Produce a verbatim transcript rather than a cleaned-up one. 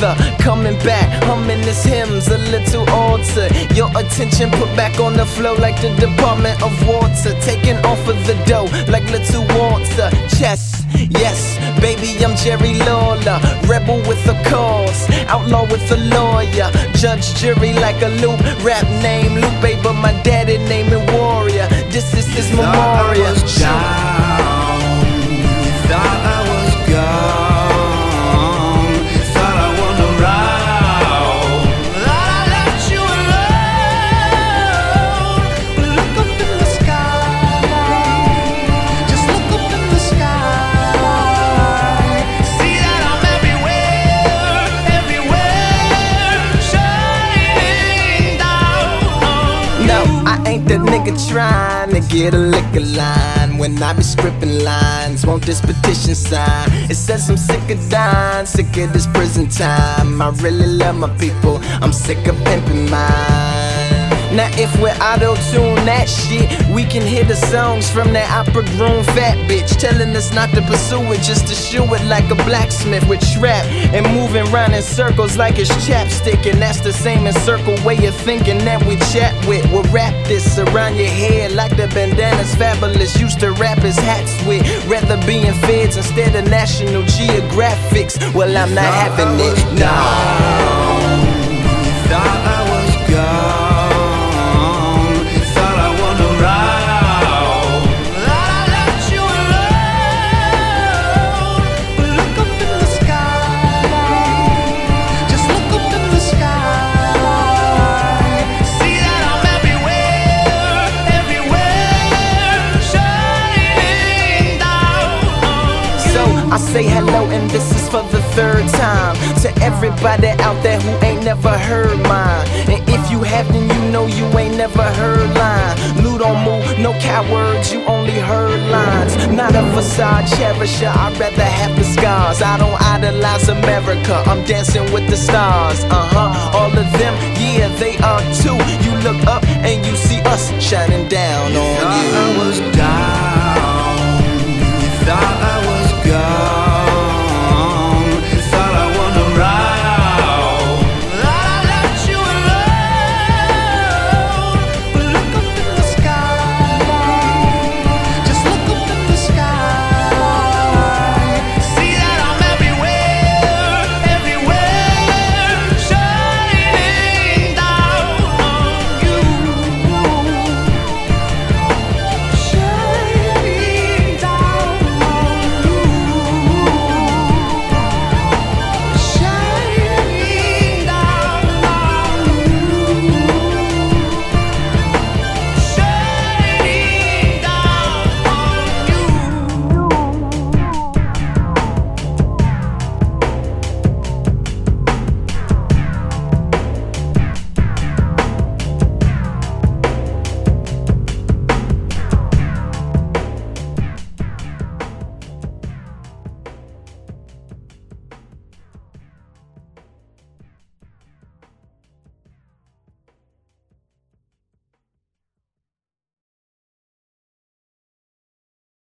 author, coming back, humming this hymns a little altered. Your attention put back on the flow like the Department of Water, taking off of the dough like little Walter. Chess, yes, baby, I'm Jerry Lawler, rebel with a cause, outlaw with a lawyer, judge, jury like a loop, rap name Lupe, but my daddy name it Warrior. This is his memorial. Thought I was gone, thought I won around, thought I left you alone. But look up in the sky, just look up in the sky. See that I'm everywhere, everywhere, shining down on you. No, I ain't the nigga trying to get a liquor line. When I be scripting lines, want this petition sign. It says I'm sick of dying, sick of this prison time. I really love my people, I'm sick of pimping mine. Now if we auto-tune that shit, we can hear the songs from that opera-grown fat bitch telling us not to pursue it, just to shoe it like a blacksmith with trap, and moving round in circles like it's chapstick. And that's the same in circle way of thinking that we chat with. We'll wrap this around your head like the bandanas Fabulous used to wrap his hats with. Rather be in feds instead of National Geographics. Well, I'm not having it, no. Thought I was gone, I say hello and this is for the third time to everybody out there who ain't never heard mine. And if you have, then you know you ain't never heard line. Lou don't move, no cowards, you only heard lines. Not a facade cherisher, I'd rather have the scars. I don't idolize America, I'm dancing with the stars. Uh-huh, all of them, yeah, they are too. You look up and you see us shining